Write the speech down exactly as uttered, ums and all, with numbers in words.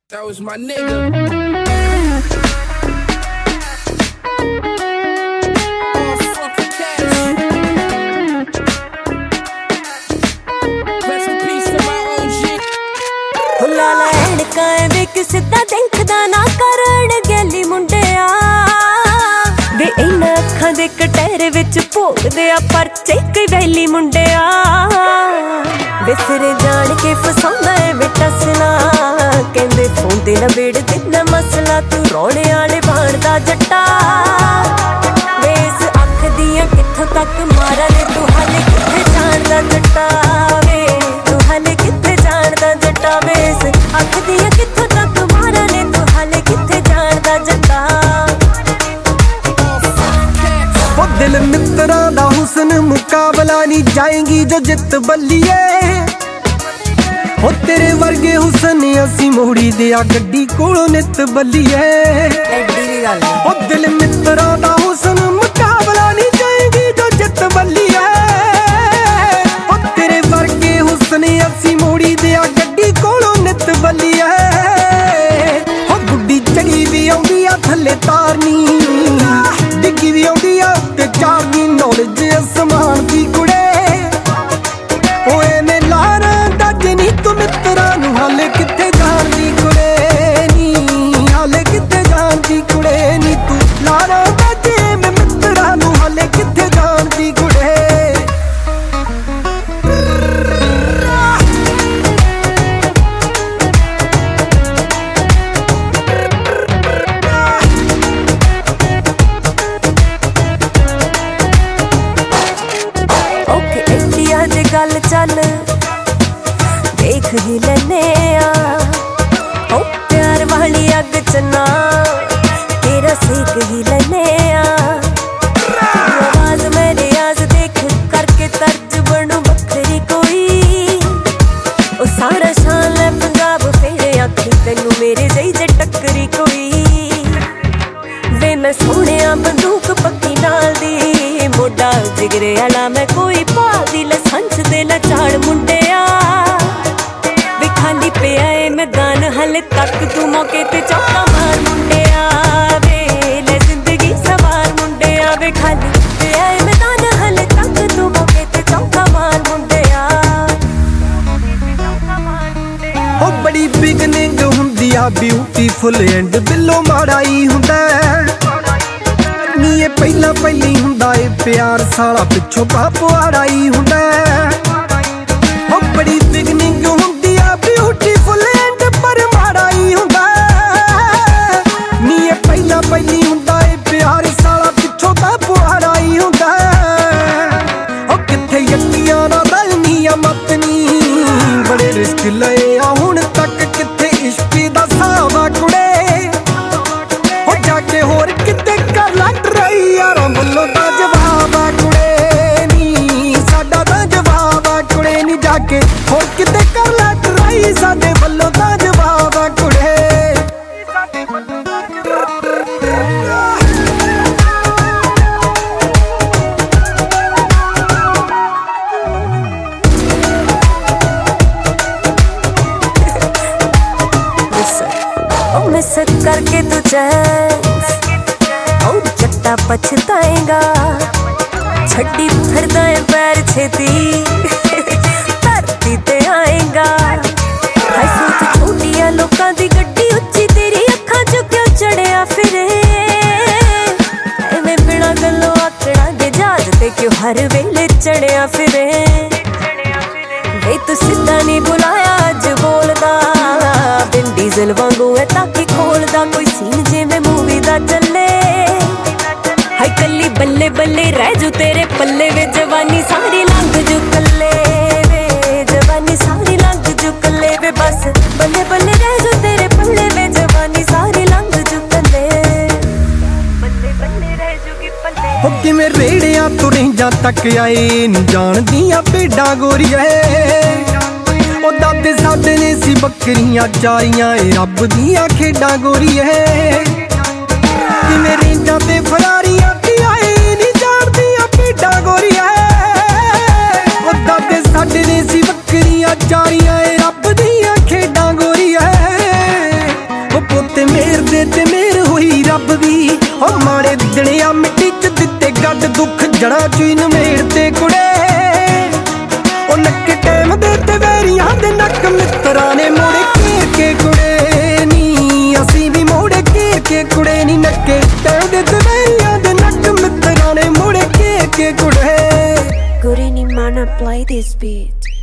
That was my nigga. Oh, fucking cash. Rest in peace to my O G. ਲਾਲਾ ਐਨਕਾਂ ਵੇ ਕਿਸੇ ਦਾ ਦੇਖਦਾ ਨਾ ਕਰਨ ਗੈਲੀ ਮੁੰਡਿਆ ਵੇ ਇਹਨਾਂ ਅੱਖਾਂ ਦੇ ਕਟਹਿਰੇ ਵਿੱਚ ਭੋਗਦੇ ਆ ਪਰਚੇ ਕਈ ਵੈਲੀ ਮੁੰਡਿਆ ਵੇ ਸਿਰੇ ਜਾਣ ਕੇ ਫਸਾਉਂਦਾ ਏ ਵੇ ਟਸਲਾ ਕਹਿੰਦੇ ਫੋਨ ਤੇ ਨਾ ਬੇੜ ਦਿਨਾ ਮਸਲਾ ਤੂੰ ਰੋਣੇ ਵਾਲੇ ਬਣਦਾ ਜੱਟਾ ਵੇ ਇਸ ਅੱਖ ਦੀਆਂ ਕਿੱਥੋਂ ਤੱਕ ਮਾਰਾਂ ਨੇ ਤੂੰ ਹਾਲੇ ਕਿੱਥੇ ਜਾਣਦਾ ਜੱਟਾ ਵੇ ਤੂੰ ਹਾਲੇ ਕਿੱਥੇ ਜਾਣਦਾ ਜੱਟਾ ਵੇ ਇਸ ਅੱਖ ਦੀਆਂ ਕਿੱਥੋਂ ਤੱਕ ਮਾਰਾਂ ਨੇ ਤੂੰ ਹਾਲੇ ਕਿੱਥੇ ਜਾਣਦਾ ਜੱਟਾ वो दिल मित्रा दा हुसन मुकाबला नहीं जाएंगी जो जित बल्लिए हो तेरे वर्गे हुसन असी मोड़ी दिया गड्डी कोलों नित बल्लिए ओ दिल मित्रा दा हुसन मुकाबला नहीं जाएंगी जो जित बल्लिए हो तेरे वर्गे हुसन असी मोड़ी दिया गड्डी कोलों नित बल्लिए हो गुड्डी चढ़ी भी आउंदी आ थल्ले तारनी डिग्गी भी आउंदी आ ते चारनी नॉलेज असमान दी कुड़े ओए ने लारा दज नी तू मित्रा नू हाले किथे जानदी कुड़े नी हाले किथे जानदी कुड़े नी तू लारा दज मैं मित्रा नू हाले किथे जानदी कुड़े गल चल देख ही लेने ओ प्यार वाली अग चना तेरा सेक ही लेने आवाज मेरे आज देख करके तर्ज बनू बखरी कोई ओ सारा शान है पंजाब फेरे आखी तेनू मेरे जई जे टक्करी कोई वे मैं सोने बंदूक पक्की नाल दी मोटा जिगरे आला मैं कोई पादी लसंच दे लचाड़ मुंडिया वे खाली पिया ए मैदान हले तक तू मौके ते चौका मार मुंडिया वे ले जिंदगी सवार मुंडिया वे खाली पिया ए मैदान हले तक तू मौके ते चौका मार मुंडिया ओ बड़ी बिगनिंग हुंदी आ ब्यूटीफुल एंड दिलों माड़ाई हुंदा नी ये पहला पहली हुंदा ए प्यार साला पिछों पापवाड़ाई हुंदा ओ बड़ी बिगनिंग हुंदी आ ब्यूटीफुल एंड पर माड़ाई हुंदा नी ये पहला पहली हुंदा ए प्यार साला पिछों पापवाड़ाई हुंदा ओ किथे यक्कियां दा दल नी आ मत नी बड़े रिस्क लए आ हुण तक किथे इश्क दा सावा कुड़े हो जाके होर किते कर लट रही यारां बल्लों दा जवाब आ कुड़े नी साडा दा जवाब आ कुड़े नी जाके होर किते कर लट रही साडे बल्लों दा जवाब आ कुड़े मिस करके तू चैन और जट्टा पछताएगा छड्डी फिरदा है पैर छेती धरती ते आएगा हाय सोच छोटिया लोकां दी गड्डी उच्ची तेरी अखां चों क्यों चढ़िया फिरे एवें बिना गल्लों आकड़ा दे जहाज ते क्यों हर वेले चढ़िया फिरे वे तू सिद्धा नहीं बुलाया अज बोलदा बिन डीजल वांगू है ताकि खोलदा कोई सीन जिवें मूवी दा चले हाय कल्ली बल्ले बल्ले रह जू तेरे पल्ले वे जवानी सारी लंघ जू कल्ले वे जवानी सारी लंघ जू कल्ले वे बस बल्ले बल्ले रह जू तेरे पल्ले वे जवानी सारी लंघ जू कल्ले बल्ले बल्ले रह जूगी पल्ले हो किवें रेड़ियां तुरियां तक आए नी जानदियां भेडां गोरिए ओ दादे साडे ने सी बकरियां चारियां ए रब दियां खेडां गोरिए किवें रेंजां ते फरारियां ते आए नी जानदियां भेडां गोरिए ओ दादे साडे ने सी बकरियां चारियां ए रब दियां खेडां गोरिए ਜੜਾ ਚੀਨ ਮੇੜ ਤੇ ਕੁੜੇ ਉਹ ਨੱਕ ਟਾਈਮ ਦੇ ਤੇ ਵੈਰੀਆਂ ਦੇ ਨੱਕ ਮਿੱਤਰਾਂ ਨੇ ਮੋੜ ਕੇ ਕੇ ਕੁੜੇ ਨੀ ਅਸੀਂ ਵੀ ਮੋੜ ਕੇ ਕੇ ਕੁੜੇ ਨੀ ਨੱਕੇ ਟਾਈਮ ਦੇ ਤੇ ਵੈਰੀਆਂ ਦੇ ਨੱਕ ਮਿੱਤਰਾਂ ਨੇ ਮੋੜ ਕੇ ਕੇ ਕੁੜੇ Good evening, man, I play this beat.